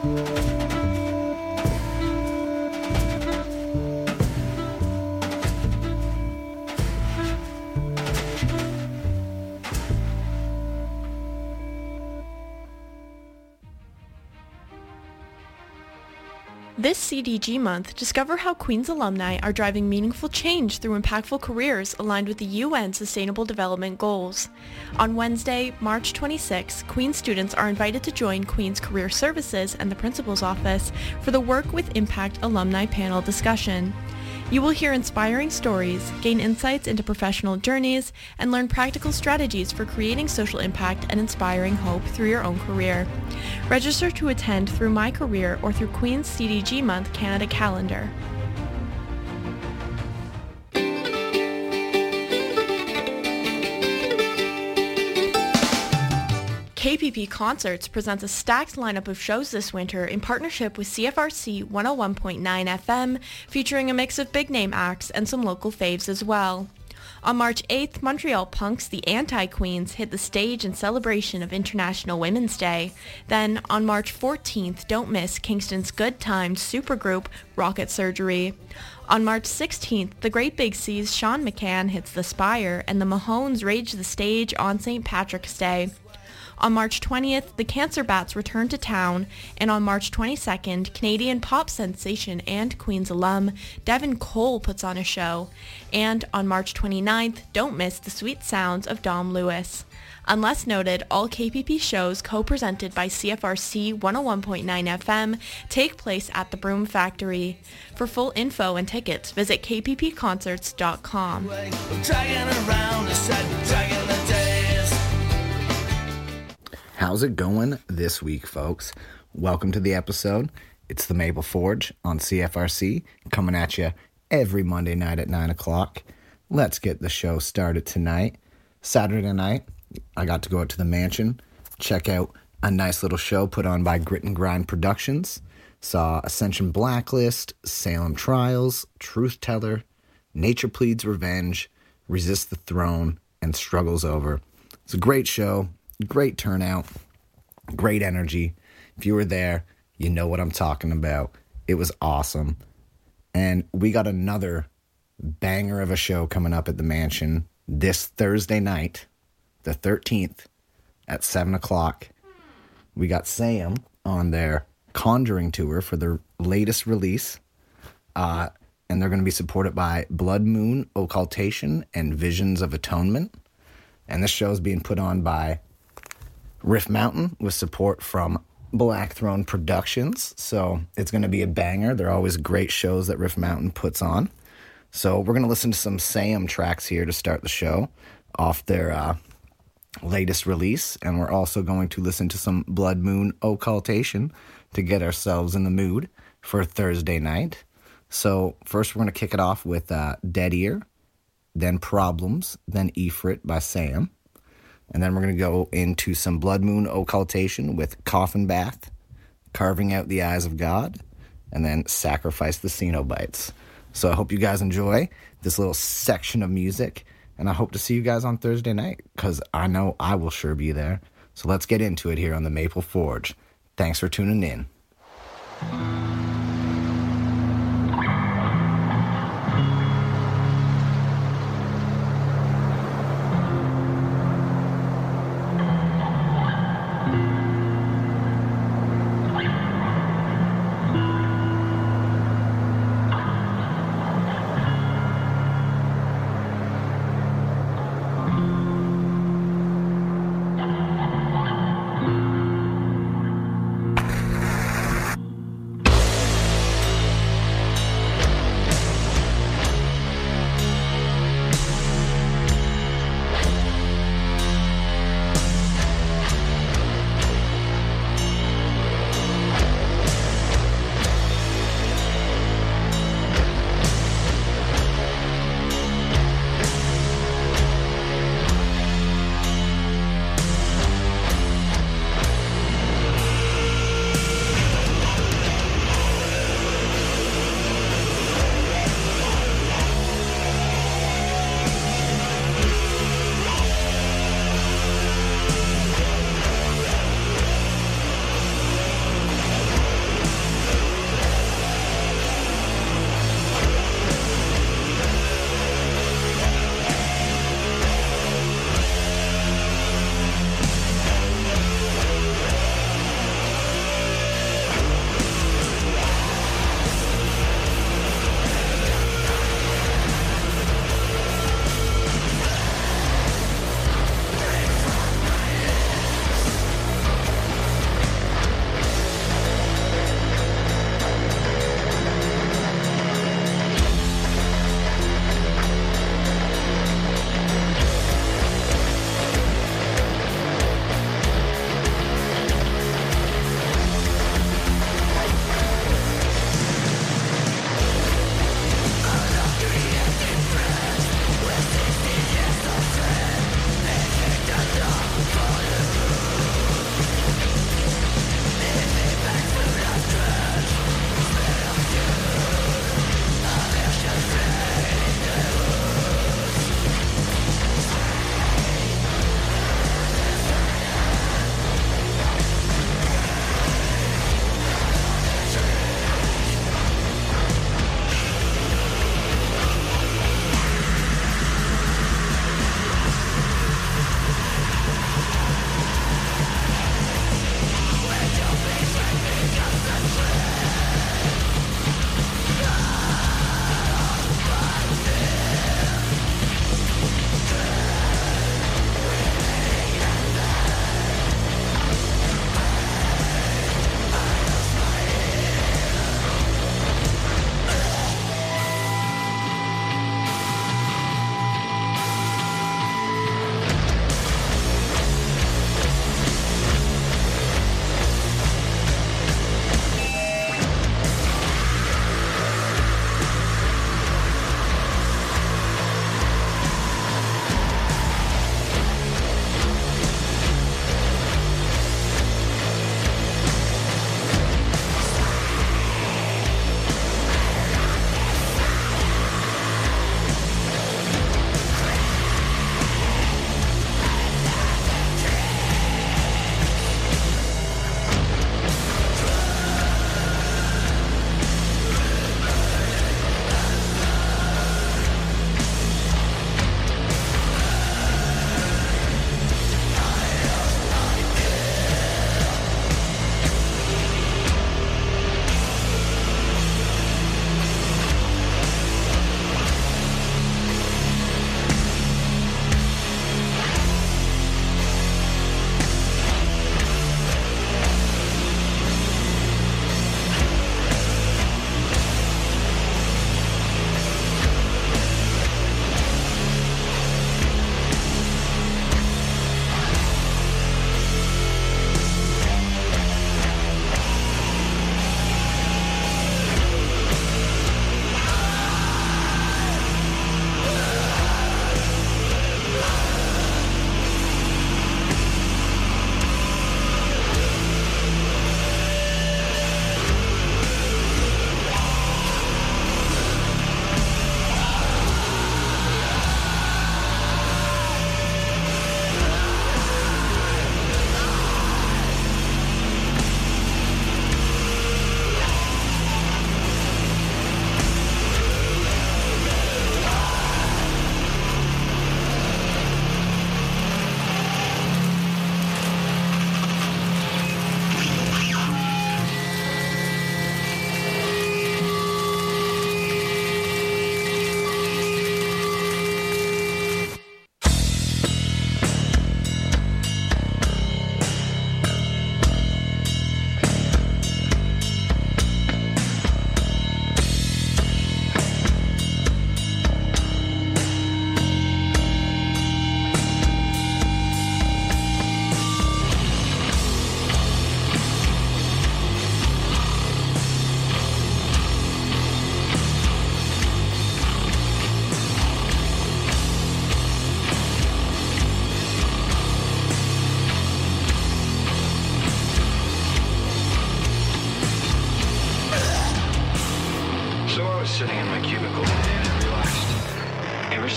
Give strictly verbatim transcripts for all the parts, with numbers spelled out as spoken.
This C D G month, discover how Queen's alumni are driving meaningful change through impactful careers aligned with the U N Sustainable Development Goals. On Wednesday, March twenty-sixth, Queen's students are invited to join Queen's Career Services and the Principal's Office for the Work with Impact Alumni Panel discussion. You will hear inspiring stories, gain insights into professional journeys, and learn practical strategies for creating social impact and inspiring hope through your own career. Register to attend through My Career or through Queen's C D G Month Canada calendar. K P P Concerts presents a stacked lineup of shows this winter in partnership with C F R C one oh one point nine F M, featuring a mix of big-name acts and some local faves as well. On March eighth, Montreal punks The Anti-Queens hit the stage in celebration of International Women's Day. Then, on March fourteenth, don't miss Kingston's good-timed supergroup Rocket Surgery. On March sixteenth, the Great Big C's Sean McCann hits the Spire, and the Mahones rage the stage on Saint Patrick's Day. On March twentieth, the Cancer Bats return to town, and on March twenty-second, Canadian pop sensation and Queen's alum Devin Cole puts on a show. And on March twenty-ninth, don't miss the sweet sounds of Dom Lewis. Unless noted, all K P P shows co-presented by C F R C one oh one point nine F M take place at the Broom Factory. For full info and tickets, visit k p p concerts dot com. How's it going this week, folks? Welcome to the episode. It's the Maple Forge on C F R C, coming at you every Monday night at nine o'clock. Let's get the show started tonight. Saturday night, I got to go out to the mansion, check out a nice little show put on by Grit and Grind Productions. Saw Ascension Blacklist, Salem Trials, Truth Teller, Nature Pleads Revenge, Resist the Throne, and Struggles Over. It's a great show. Great turnout, great energy. If you were there, you know what I'm talking about. It was awesome. And we got another banger of a show coming up at the mansion this Thursday night, the thirteenth, at seven o'clock. We got Sam on their Conjuring tour for their latest release. Uh, and they're going to be supported by Blood Moon Occultation and Visions of Atonement. And this show is being put on by Riff Mountain with support from Black Throne Productions. So it's going to be a banger. They're always great shows that Riff Mountain puts on. So we're going to listen to some Sam tracks here to start the show off their uh, latest release. And we're also going to listen to some Blood Moon Occultation to get ourselves in the mood for Thursday night. So first we're going to kick it off with uh, Dead Ear, then Problems, then Ifrit by Sam. And then we're going to go into some Blood Moon Occultation with Coffin Bath, Carving Out the Eyes of God, and then Sacrifice the Cenobites. So I hope you guys enjoy this little section of music, and I hope to see you guys on Thursday night, because I know I will sure be there. So let's get into it here on the Maple Forge. Thanks for tuning in.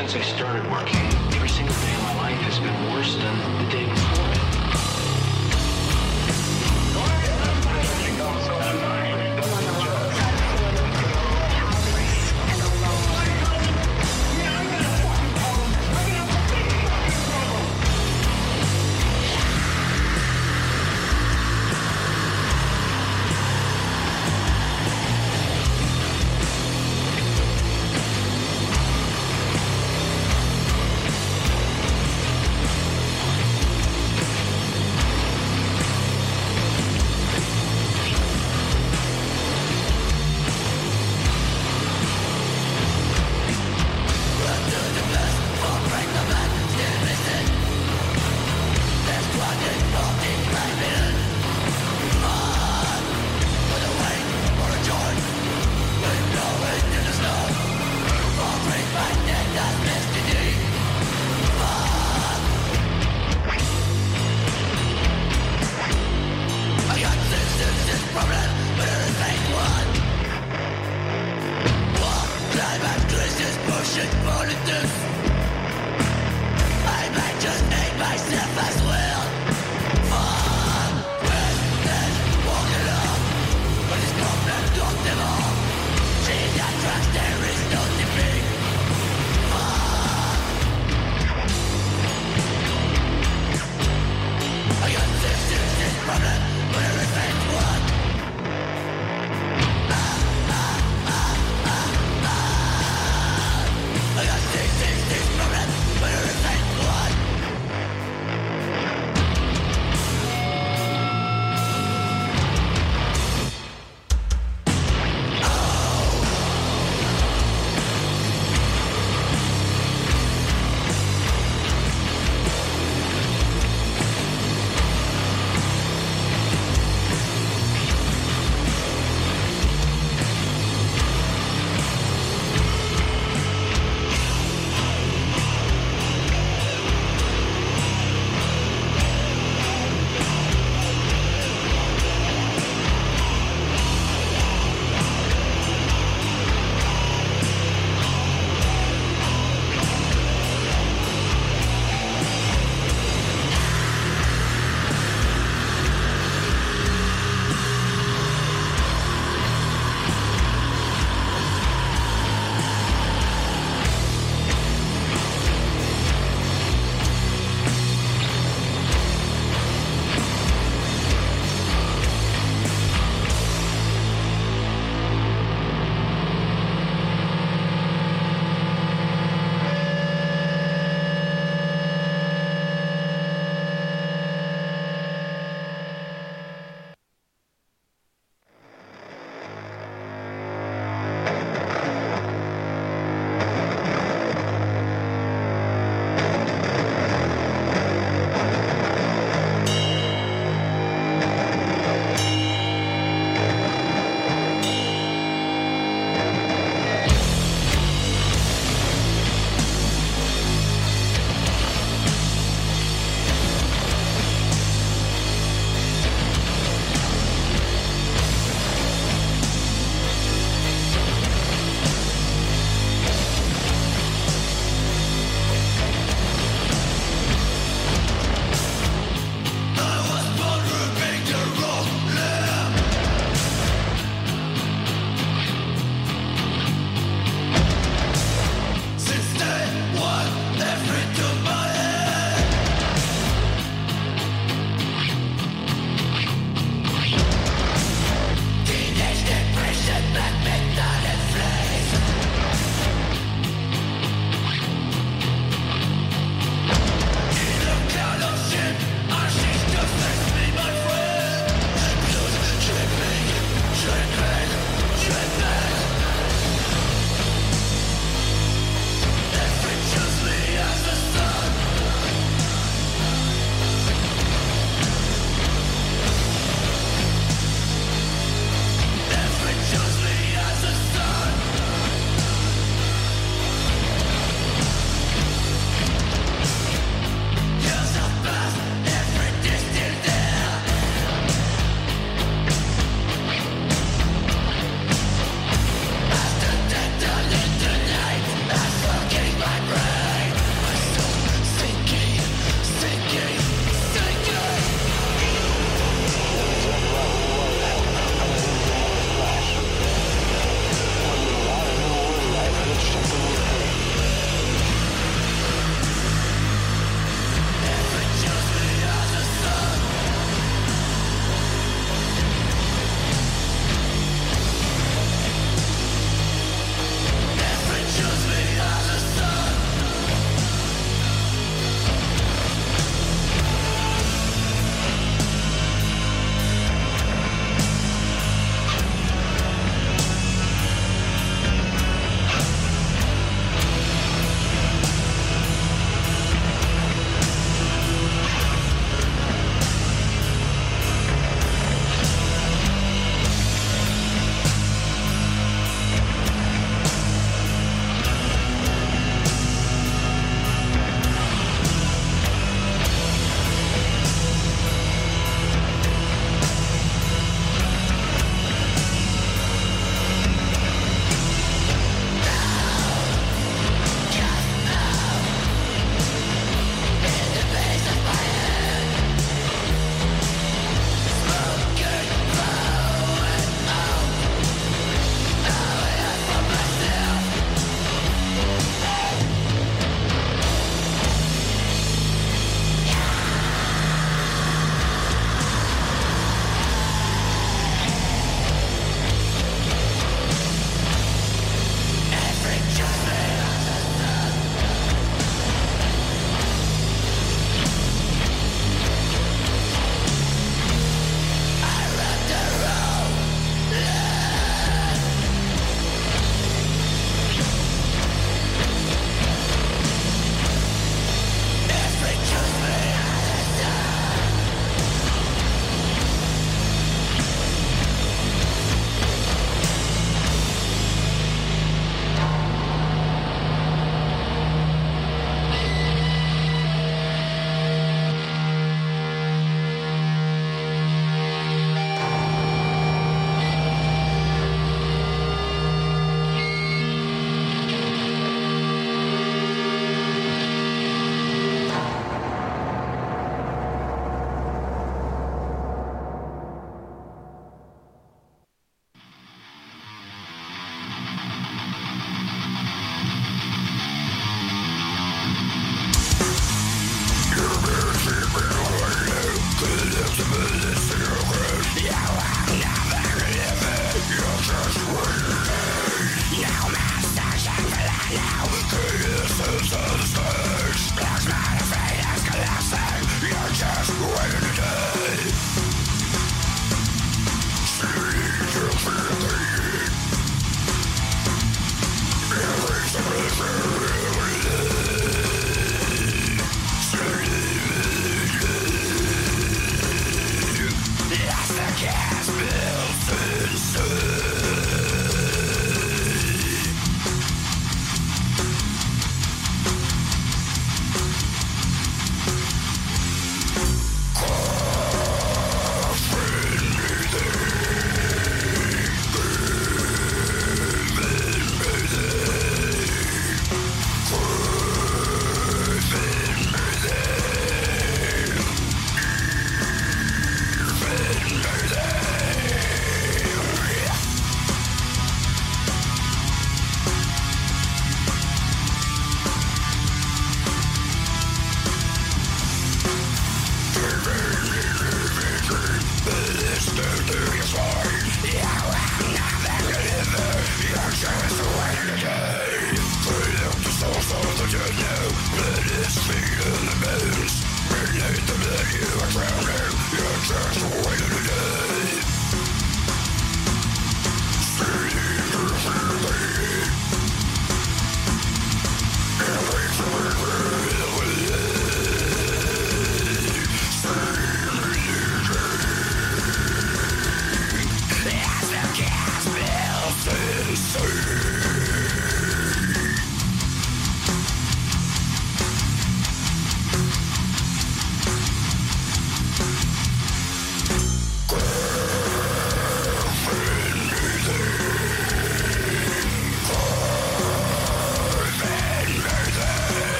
since I started working, every single day of my life has been worse than the day before. I got six, six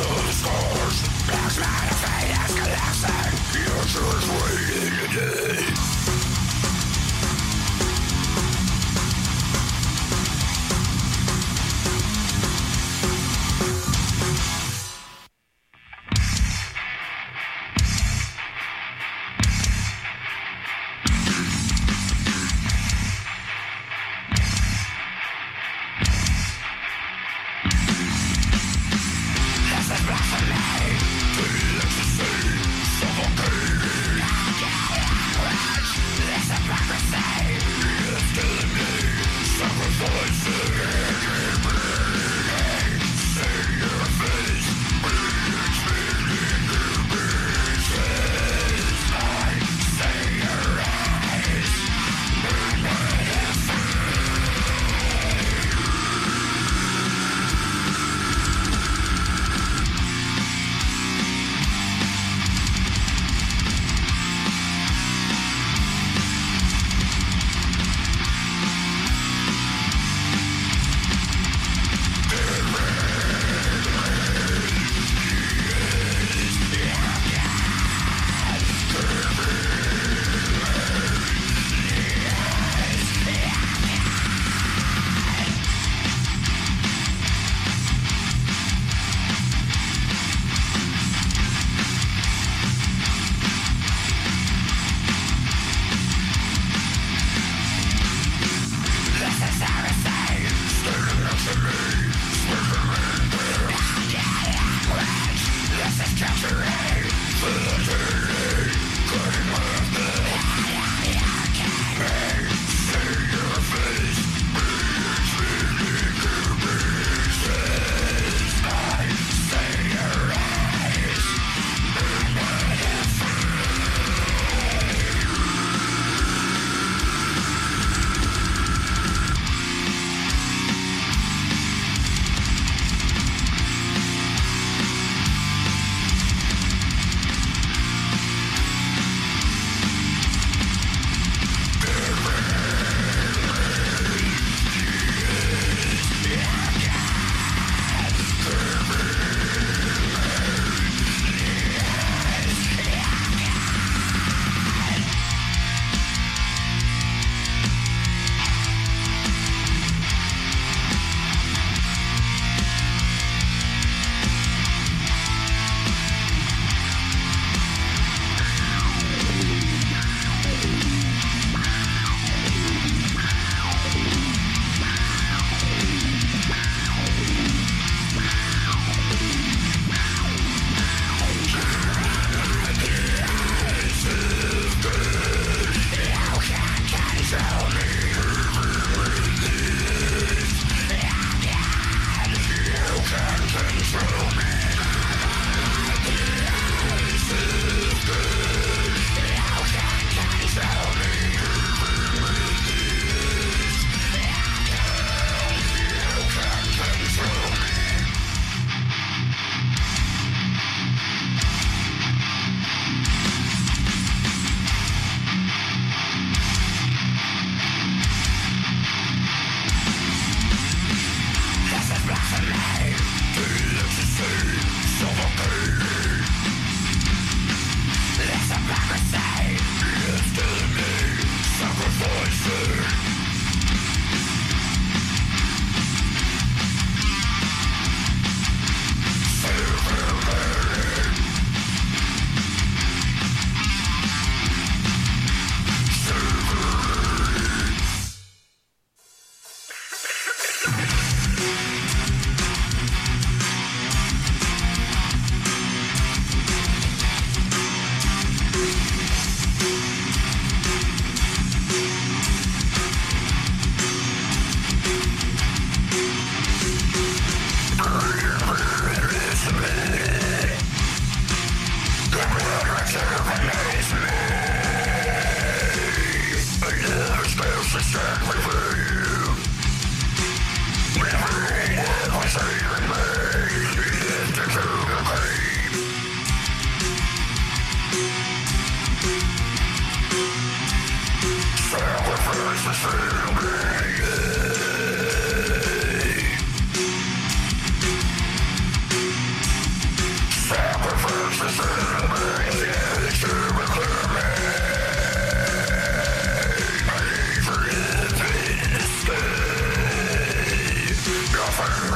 This is blasphemy.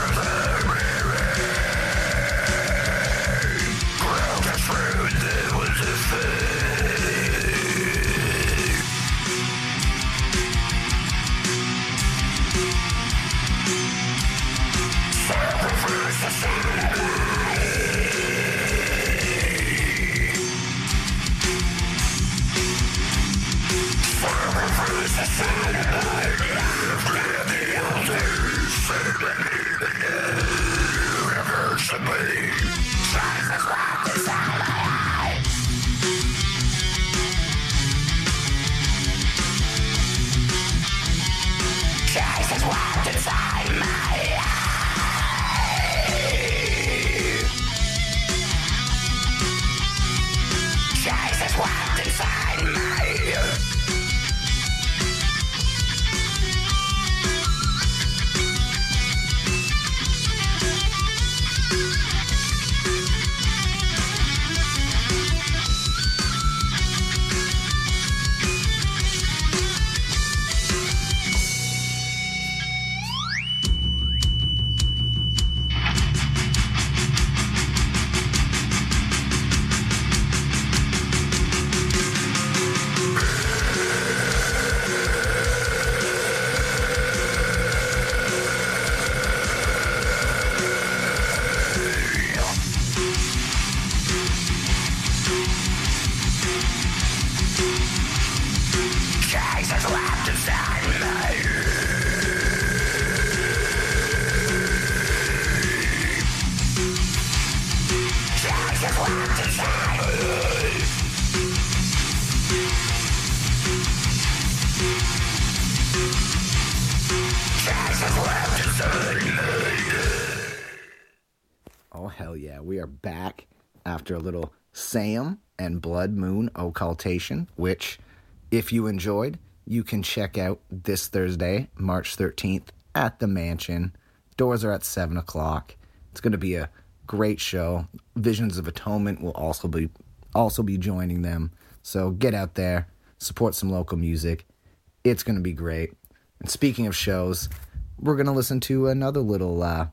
Oh, hell yeah. We are back after a little Sam and Blood Moon occultation, which, if you enjoyed, you can check out this Thursday, March thirteenth, at the Mansion. Doors are at seven o'clock. It's going to be a great show. Visions of Atonement will also be also be joining them. So get out there, support some local music. It's going to be great. And speaking of shows, we're going to listen to another little, uh,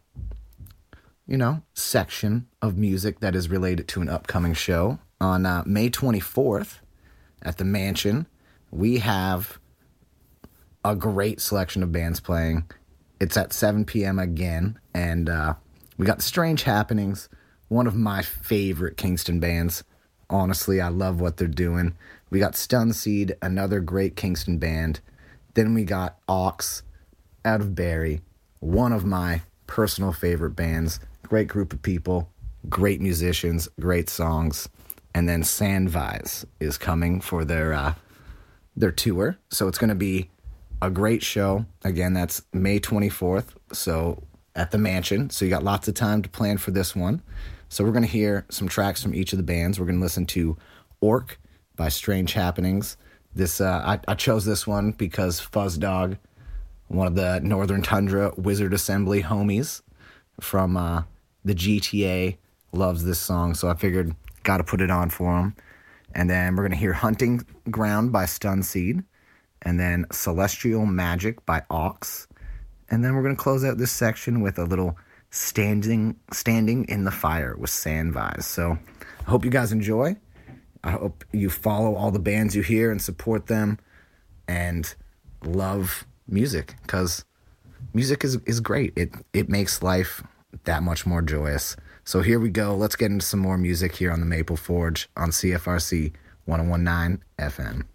you know, section of music that is related to an upcoming show. On uh, May twenty-fourth at the Mansion, we have a great selection of bands playing. It's at seven p.m. again, and uh, we got Strange Happenings, one of my favorite Kingston bands. Honestly, I love what they're doing. We got Stunseed, another great Kingston band. Then we got Ox out of Barrie, one of my personal favorite bands. Great group of people, great musicians, great songs. And then Sandvise is coming for their uh, their tour. So it's going to be a great show. Again, that's May twenty-fourth, so at the Mansion. So you got lots of time to plan for this one. So we're going to hear some tracks from each of the bands. We're going to listen to Orc by Strange Happenings. This uh, I, I chose this one because Fuzz Dog, one of the Northern Tundra Wizard Assembly homies from uh, the G T A, loves this song. So I figured, got to put it on for him. And then we're going to hear Hunting Ground by Stunseed. And then Celestial Magic by Ox. And then we're going to close out this section with a little Standing Standing in the Fire with Sandvise. So I hope you guys enjoy. I hope you follow all the bands you hear and support them and love music, because music is, is great. It it makes life that much more joyous. So here we go. Let's get into some more music here on the Maple Forge on C F R C one oh one point nine F M.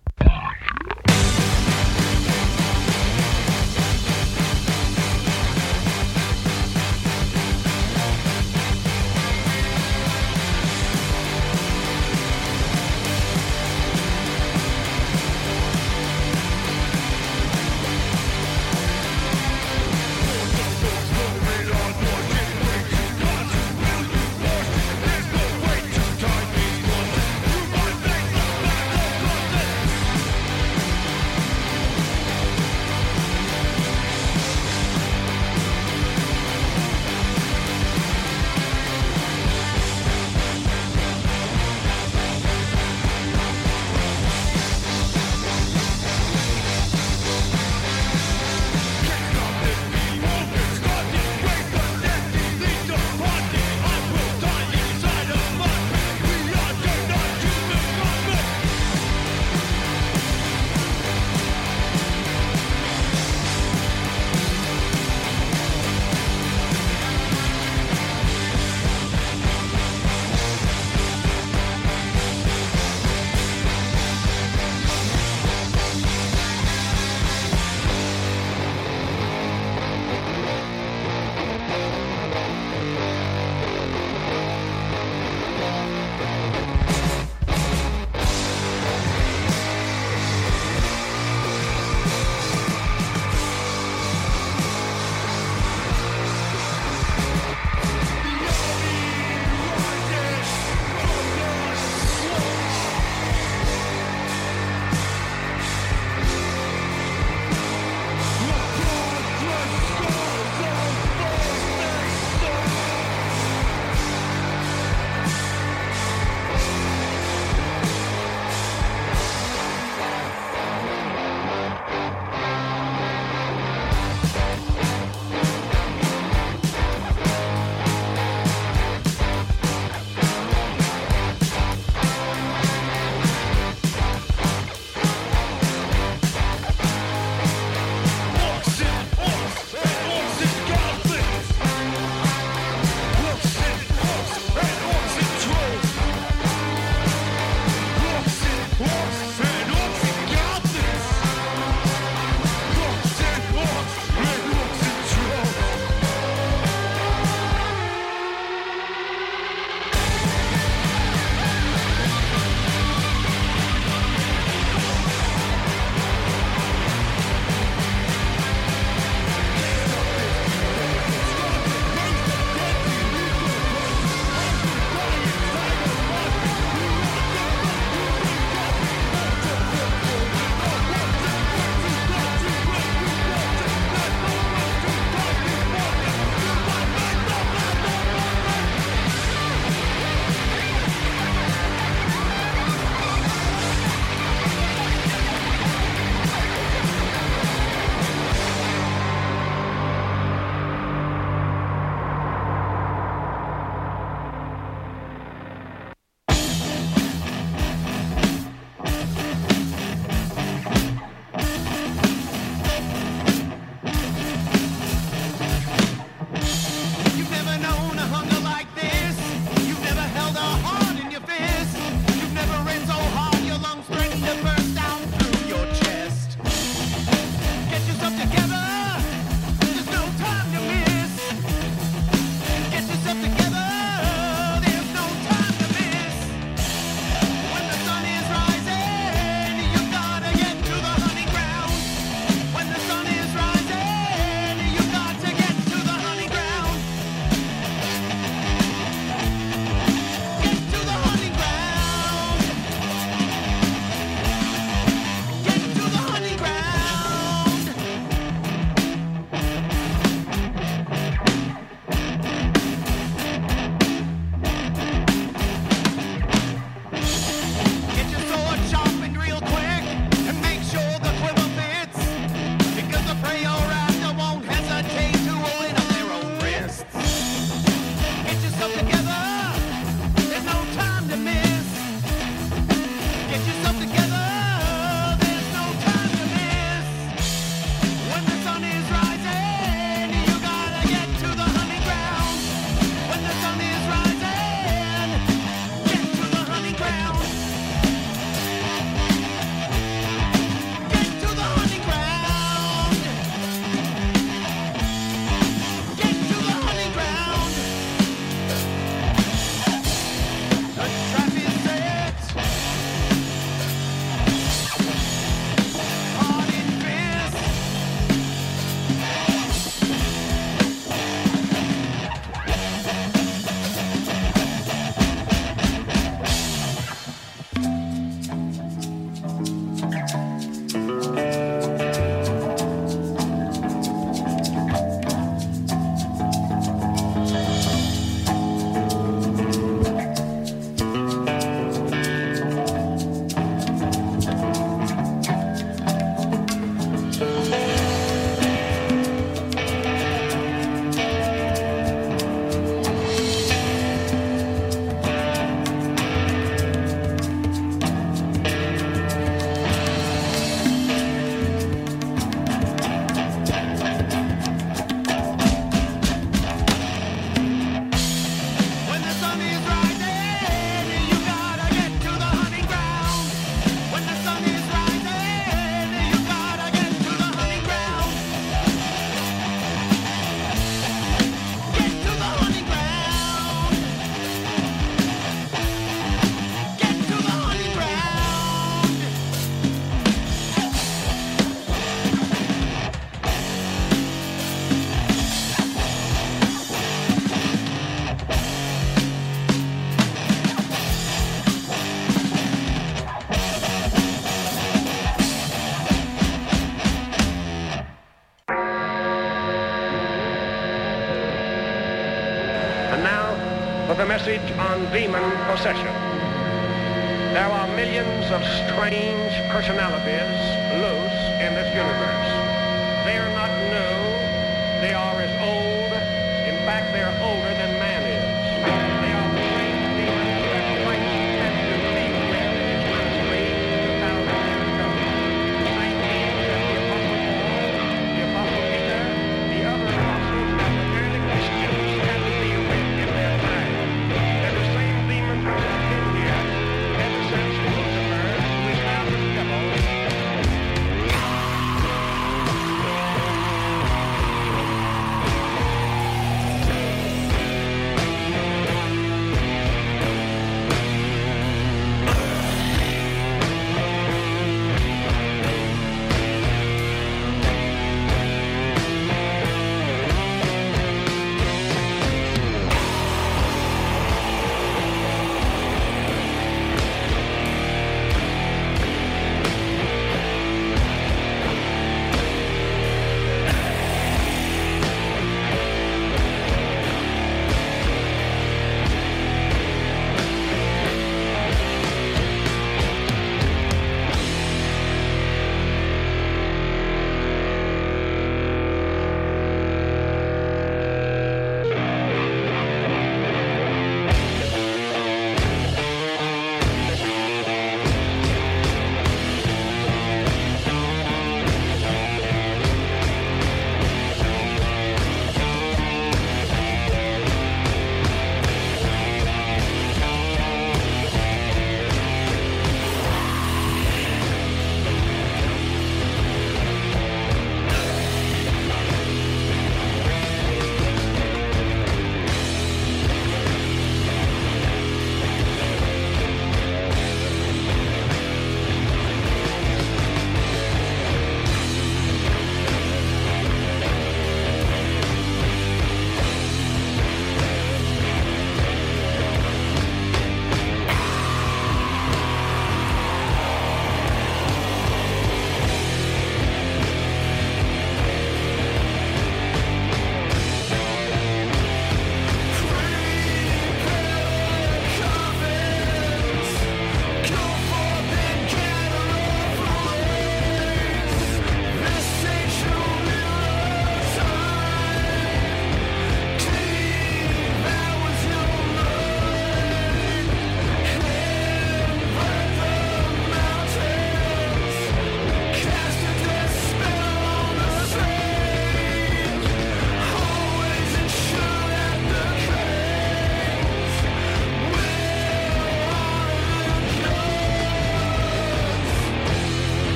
And now for the message on demon possession. There are millions of strange personalities loose in this universe. They are not new. They are as old. In fact, they are older than man is. They are the same demons that Christ had to deal with in his ministry two thousand years ago. The same demons that the Apostle Paul, the Apostle Peter, the other apostles, and the early Christians had to deal with in their time. They're the same demons which have been here ever since Lucifer, who is now the devil,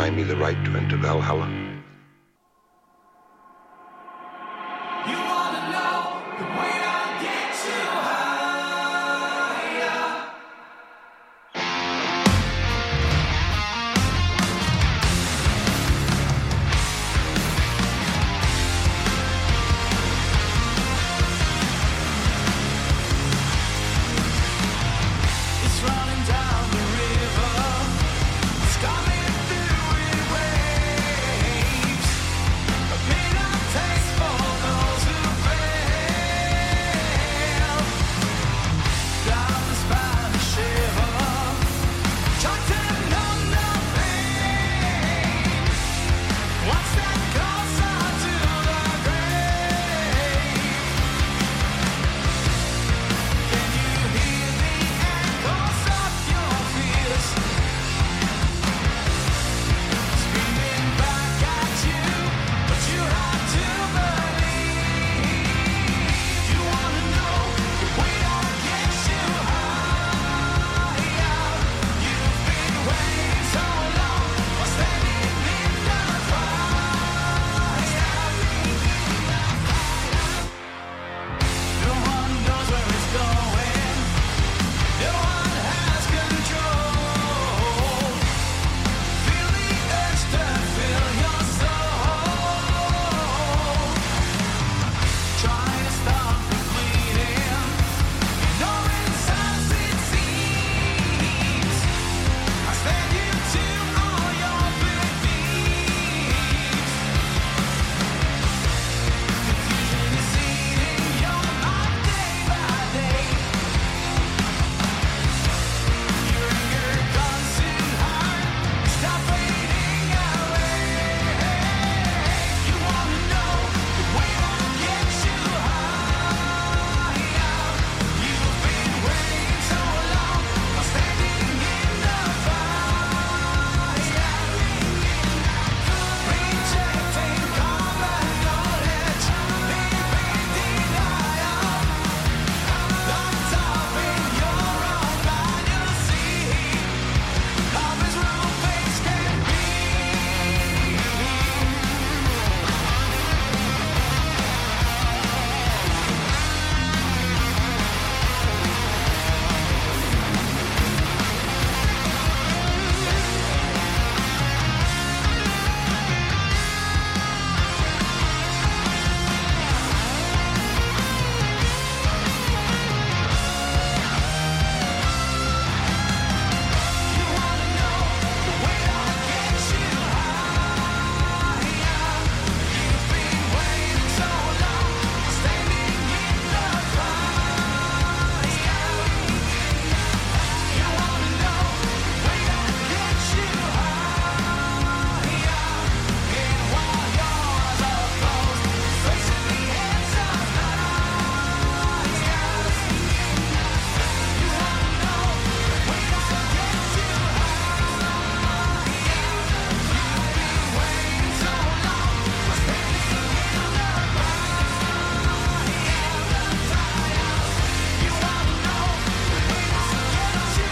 deny me the right to enter Valhalla? You wanna know the way I get you higher. It's running down the river. It's coming through in waves. A bitter taste for those who fail. Down the Spanish River, trying to numb the pain. One step closer to the grave. Can you hear the echoes of your fears? Screaming back at you, but you have to believe. You wanna know the way I get you higher. You've been waiting so long, while standing in the fire. No one knows where it's going. No one has control. Feel the urge to fill your soul. Trying to stop the bleeding. Ignoring signs it seems. I stand you to all your beliefs. Confusion is eating your mind day by day. Your anger constant heart, stop fading away. You wanna know the way I get you higher. You've been waiting so long, while standing in the fire. Rejecting common knowledge, living denial. Locked up in your own mind, you see. Love is rule-based can be. You wanna know the way I get you higher. You've been waiting so long, standing in the fire. You wanna know the way I get you higher. And while your eyes are closed, facing the hands of night. You wanna know the way I get you higher. You've been waiting so long, standing in the fire. You wanna know the way I get you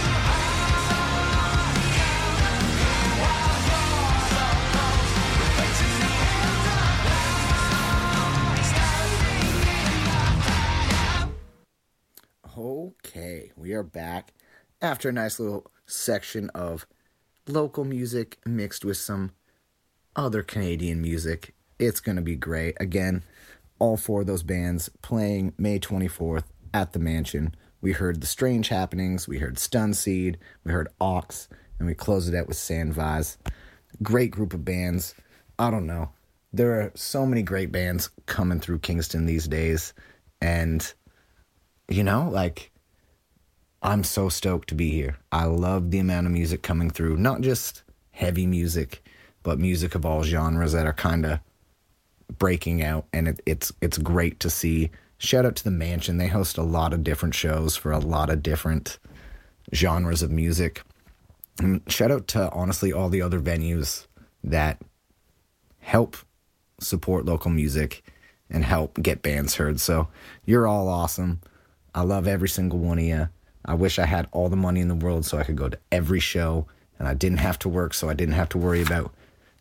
Okay, we are back after a nice little section of local music mixed with some other Canadian music. It's going to be great. Again, all four of those bands playing May twenty-fourth at the Mansion. We heard The Strange Happenings, we heard Stunseed, we heard Ox, and we closed it out with Sandvise. Great group of bands. I don't know. There are so many great bands coming through Kingston these days, and you know, like, I'm so stoked to be here. I love the amount of music coming through, not just heavy music, but music of all genres that are kind of breaking out, and it, it's it's great to see. Shout out to the Mansion. They host a lot of different shows for a lot of different genres of music. And shout out to, honestly, all the other venues that help support local music and help get bands heard. So you're all awesome. I love every single one of you. I wish I had all the money in the world so I could go to every show and I didn't have to work, so I didn't have to worry about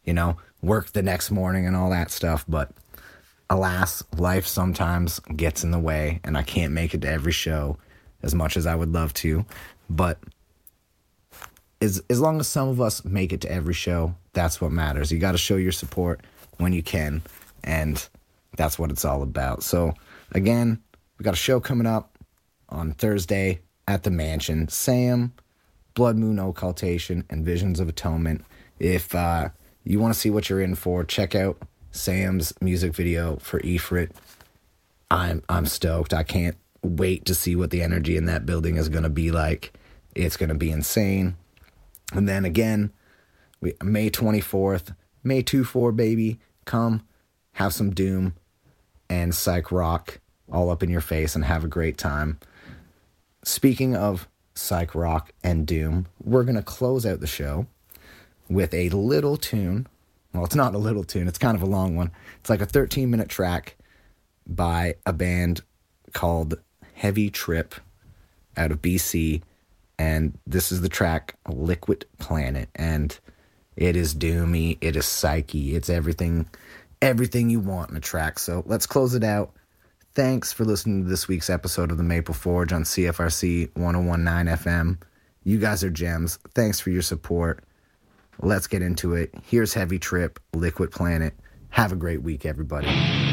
you know, work the next morning and all that stuff. But alas, life sometimes gets in the way, and I can't make it to every show as much as I would love to. But as, as long as some of us make it to every show, that's what matters. You got to show your support when you can, and that's what it's all about. So, again, we got a show coming up on Thursday at the Mansion. Sam, Blood Moon Occultation, and Visions of Atonement. If uh, you want to see what you're in for, check out Sam's music video for Ifrit. I'm I'm stoked. I can't wait to see what the energy in that building is going to be like. It's going to be insane. And then again, we, May twenty-fourth, May twenty-fourth, baby, come have some Doom and psych rock all up in your face and have a great time. Speaking of psych rock and Doom, we're going to close out the show with a little tune. Well, it's not a little tune. It's kind of a long one. It's like a thirteen-minute track by a band called Heavy Trip out of B C. And this is the track Liquid Planet. And it is doomy. It is psyche. It's everything, everything you want in a track. So let's close it out. Thanks for listening to this week's episode of The Maple Forge on C F R C one oh one point nine F M. You guys are gems. Thanks for your support. Let's get into it. Here's Heavy Trip, Liquid Planet. Have a great week, everybody.